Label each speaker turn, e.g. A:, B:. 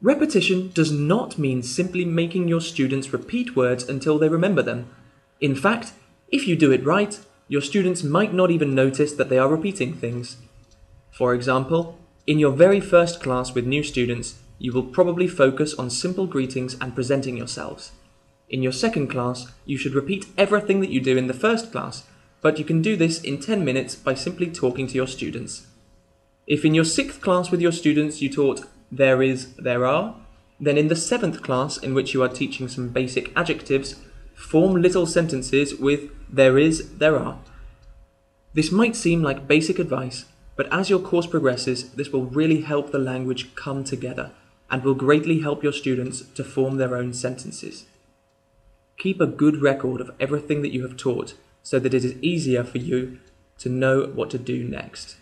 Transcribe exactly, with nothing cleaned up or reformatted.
A: Repetition does not mean simply making your students repeat words until they remember them. In fact, if you do it right, your students might not even notice that they are repeating things. For example, in your very first class with new students, you will probably focus on simple greetings and presenting yourselves. In your second class, you should repeat everything that you do in the first class, but you can do this in ten minutes by simply talking to your students. If in your sixth class with your students you taught there is, there are, then in the seventh class, in which you are teaching some basic adjectives, form little sentences with there is, there are. This might seem like basic advice, but as your course progresses, this will really help the language come together and will greatly help your students to form their own sentences. Keep a good record of everything that you have taught so that it is easier for you to know what to do next.